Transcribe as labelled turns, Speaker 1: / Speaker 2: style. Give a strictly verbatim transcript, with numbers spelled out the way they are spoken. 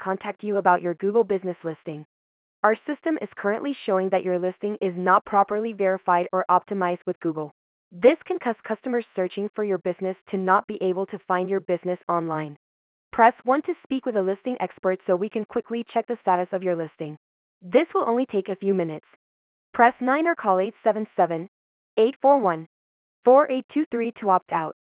Speaker 1: contact you about your Google business listing. Our system is currently showing that your listing is not properly verified or optimized with Google. This can cause customers searching for your business to not be able to find your business online. Press one to speak with a listing expert so we can quickly check the status of your listing. This will only take a few minutes. Press nine or call eight seven seven, eight four one, four eight two three to opt out.